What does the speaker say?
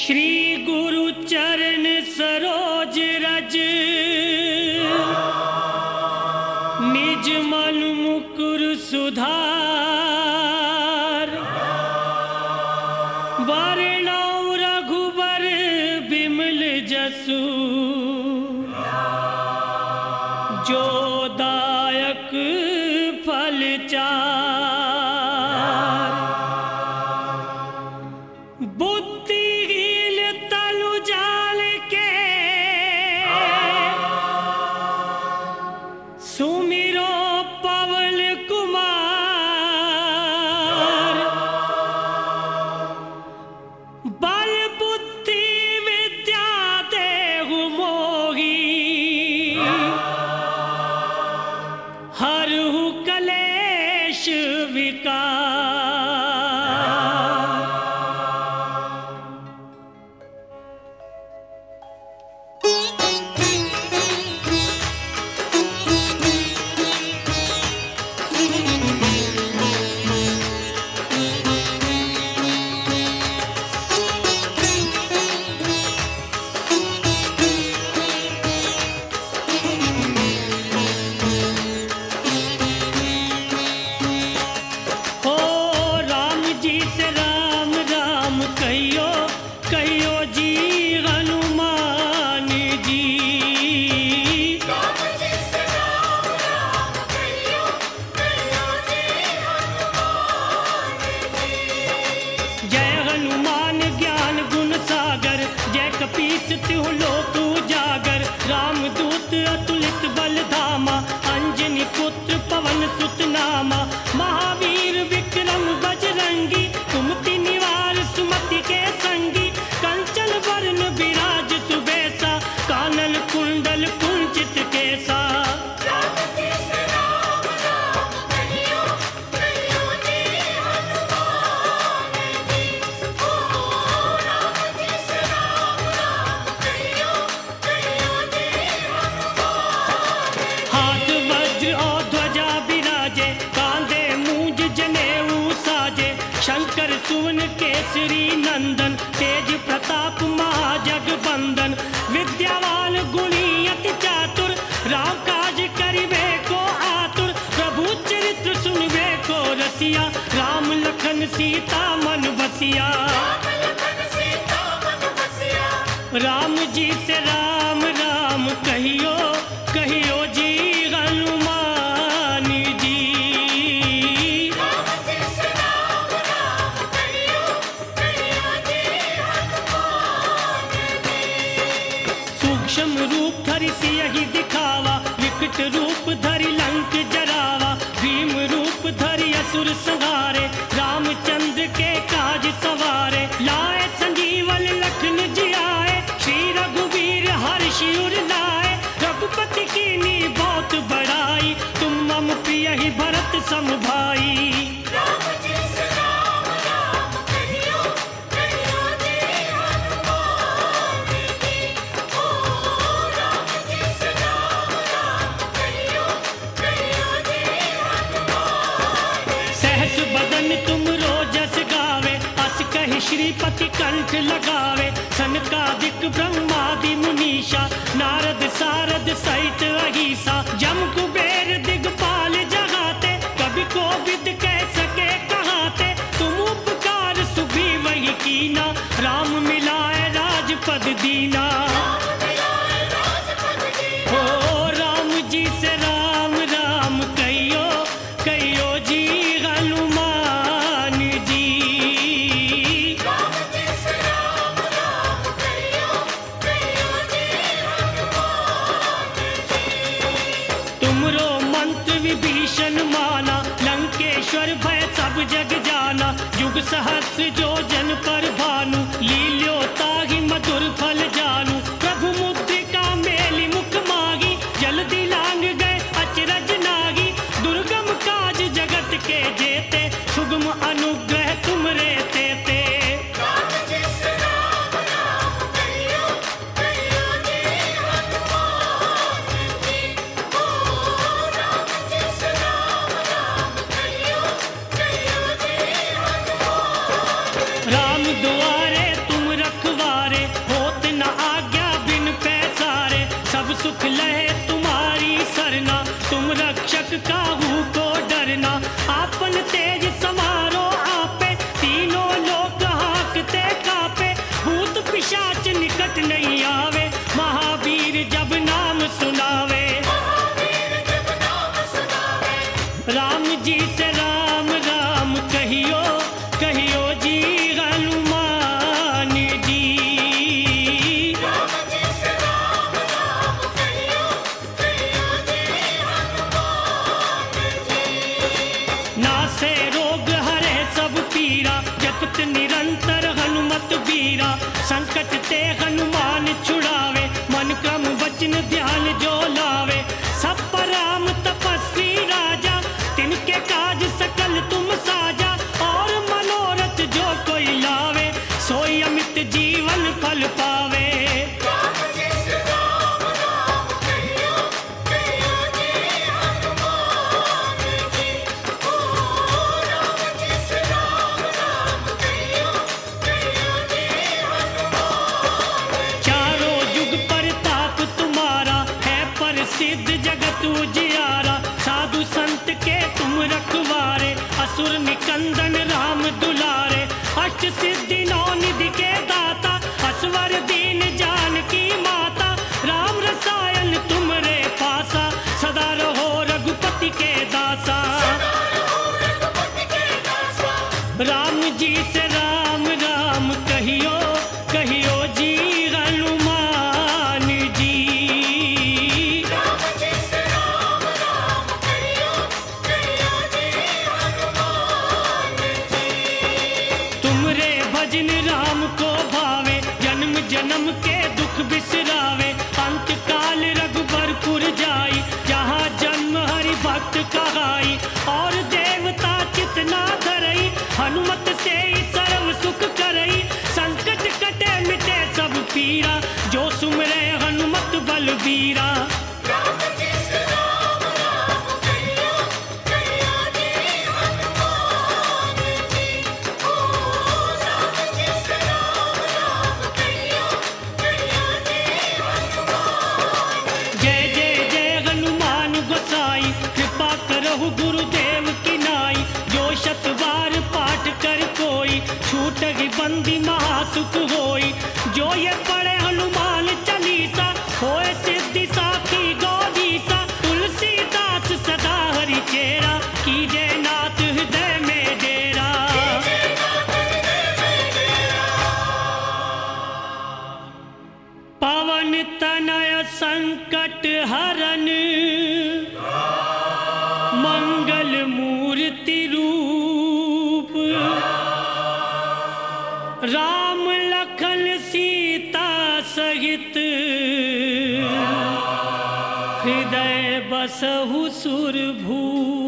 श्री गुरु चरण सरोज रज निज मन मुकुर सुधार बरनौ रघुबर बिमल जसु जो दायक फल चार बुद्धिहीन तनु जाल के सुमिरो पवन कुमार बल बुद्धि विद्या देहु मोही हरहु कलेश विकार। तिहु लोक उजागर रामदूत अतुलित बल धामा अंजनी पुत्र पवन सुत नामा महावीर विक्रम बजरंगी कुमति निवार सुमति के संगी कंचन वर्ण विराज सुबेसा कानन कुंडल कुंचित केसा। शंकर सुवन केसरी नंदन तेज प्रताप महाजगबंदन विद्यावान गुणी अति चातुर राम काज करिबे को आतुर प्रभु चरित्र सुनबे को रसिया राम लखन सीता मन बसिया। राम जी से राम राम कहियो कहियो जी हनुमान जी। सूक्ष्म रूप धरि सियहि दिखावा विकट रूप धरि लंक जरावा भीम रूप धरि असुर संहारे रामचंद्र के काज सवारे लाए संजीवन लखन जियाए श्री रघुवीर हर्षि उर लाए रघुपति कीन्ही बहुत बड़ाई तुम मम प्रिय ही भरत सम भाई। बदन तुम रोजस गावे अस कहि श्रीपति कंठ लगावे सनकादिक ब्रह्मादि मुनीषा नारद सारद सहित अहिसा जम कुबेर दिगपाल जगाते कभी कोविद कह सके कहाते तुम उपकार सुग्रीव ही कीना राम मिलाए राजपद दीना। ओ राम जी से राम राम कहियो कहियो जी हनुमान जी। तुमरो मंत्र विभीषण माना लंकेश्वर भय सब जग जाना युग सहस्र जो जन पर भानु लील्यो ताहि मधुर फल जानू प्रभु मुद्रिका मेलि मुख मागी जल्दी लांग गए अचरज नागी दुर्गम काज जगत के जेते सुगम अनुग्रह तुमरे तेते। राम सुख लहे तुम्हारी सरना, तुम रक्षक काहू को डरना। आपन तेज समारो आपे, तीनों लोक हाकते कापे। भूत पिशाच निकट नहीं आवे, महावीर जब नाम सुनावे। राम जी से राम राम कहियो, कहियो जी हनुमान जी। राम जी से राम राम कहियो, कहियो जी हनुमान जी। नासे रोग हरे सब पीरा, जपत निरंतर हनुमत बीरा। संकट ते हनुमान छुड़ावे, मन क्रम वचन ध्यान जो लावे। सब पर राम तपस्वी राजा, तिनके काज सकल तुम साजा। और मनोरथ जो कोई लावे, सोई अमित जीवन फल पावे। राम जी से राम राम कहियो, कहियो जी हनुमान जी। ओ राम जी से राम राम कहियो, कहियो जी हनुमान जी। चारों युग प्रताप तुम्हारा, है प्रसिद्ध जगत उजियारा। साधु संत के तुम रखवारे, असुर निकंदन राम दुलारे। अष्ट सिद्धि नौ निधि के दाता, असवर दीन जानकी माता। राम रसायन तुमरे पासा, सदा रहो रघुपति के दासा। रघुपति के दासा। राम जी से राम राम कहियो, कहियो जी हनुमान जी। राम जी से राम राम कहियो, कहियो जी हनुमान जी। तुमरे भजन राम को भावे, जन्म जन्म के दुख बिसरावे। अंत काल रघुबरपुर जाई, जहाँ जन्म हरि भक्त कहाई। और देवता चितना धरई, हनुमत से ही सर्व सुख करई। संकट कटे मिटे सब पीरा, जो सुमरे हनुमत बलबीरा। राम जी से राम राम कहियो, कहियो जी हनुमान जी। ओ राम जी से राम राम कहियो, कहियो जी हनुमान जी। जय जय जय हनुमान गोसाई, कृपा करहु गुरुदेव की नाई। जो शतवार पाठ कर कोई, छूटहि बंदी महासुख होई। जो ये पढ़े हनुमान चालीसा, होए सिद्धि साखी गौरीसा। तुलसीदास सदा हरि चेरा, कीजे नाथ हृदय में डेरा। पवन तनय संकट हरन, मंगल मूर्ति रूप। राम लखन सीता सहित, हृदय बसहु सुरभूप।